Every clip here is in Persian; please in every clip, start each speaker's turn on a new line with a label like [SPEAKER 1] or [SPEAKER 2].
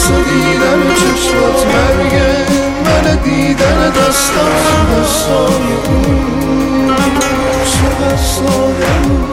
[SPEAKER 1] واسه دیدن چشمات مرگه، من دیدن دستای اون چقدر ساده.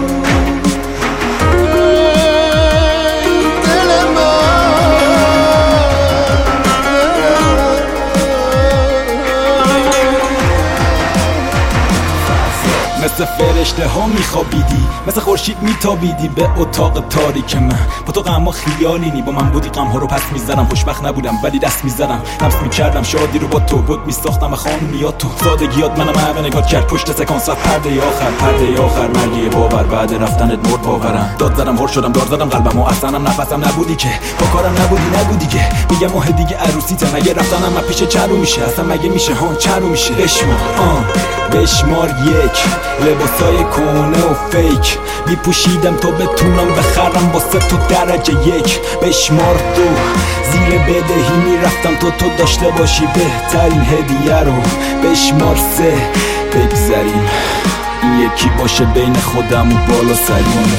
[SPEAKER 2] مثل فرشته ها میخوابیدی، مثل خورشید میتابیدی به اتاق تاریک من. با تو غم ها خیالی نی، با من بودی غم ها رو پس میزدم. خوشبخت نبودم ولی دست میزدم، لمس میکردم شادی رو با تو. بود میساختم خانومیات تو، سادگیات منم همه نگاه کرد پشت سکانس. پرده آخر مرگی باور، بعد رفتنت مرد باورم. داد زدم هر شدم دار زدم قلبم و اصلا نفسم نبودی که با کارم نبودی که میگم ماه دیگه عروسیته. مگه رفتنم پیش چرو میشه اصلا؟ مگه میشه هان چرو میشه؟ بشمار یک لباسای کونه و فیک میپوشیدم تا بتونم بخرم واسه تو درجه یک. بشمار دو زیر بدهی میرفتم تو داشته باشی بهترین هدیه رو. بشمار سه بگذریم این یکی باشه بین خودم و بالا سریم.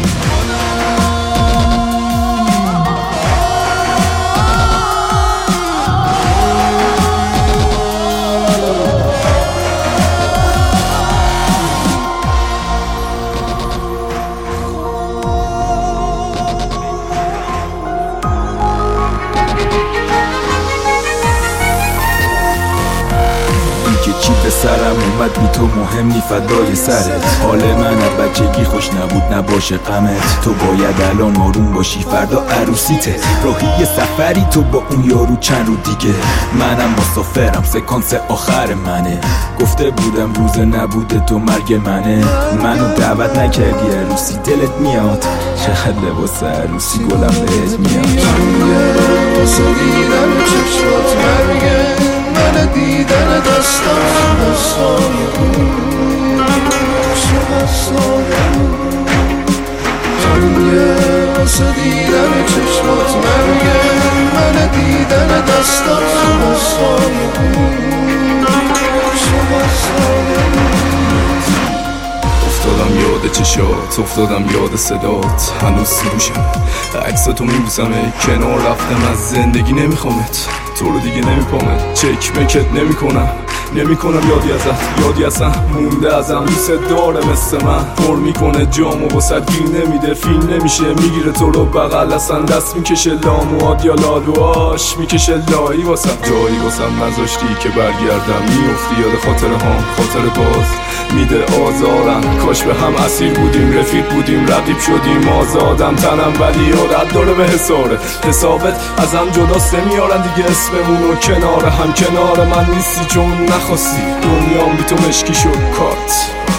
[SPEAKER 2] چی به سرم اومد بی تو مهم نی فدای سرت. حال من از بچگی خوش نبود نباشه غمت. تو باید الان آروم باشی فردا عروسیته. راهی سفری تو با اون یارو چند رو دیگه. منم مسافرم سکانس آخر منه. گفته بودم روز نبوده تو مرگ منه. منو دعوت نکردی عروسی دلت میاد. چقدر لباس عروسی گلم بهت میاد.
[SPEAKER 1] واسه دیدن چشمات مرگه، من دیدن دستای اون چقدر ساده. واسه دیدن چشمات مرگه، من دیدن دستای اون چقدر ساده.
[SPEAKER 3] افتادم یاد چشات، افتادم یاد صدات. هنوز سروشم عکس تو میبوسم، کنار رفتم از زندگی نمیخوامت. تو رو دیگه نمیپامت، چک مکت نمیکنم یادی ازت، یادی اصلا مونده ازم. دوست داره مثل من پر میکنه جامو واسه گیر نمیده، فیل نمیشه میگیره تو رو بغل اصلا دست میکشه لاموات یا لالواش میکشه لایی واسم. جایی واسم نذاشتی که برگردم، میافتی یاد خاطر باز میده آزارم. کاش به هم اسیر بودیم، رفیق بودیم، رقیب شدیم، آزادم تنم ولی عادت داره به حسابت ازم جداست نمیارن دیگه اسممونو کنار هم. کنار من نیستی چون نخواستی، دنیام بی تو مشکی شد کات.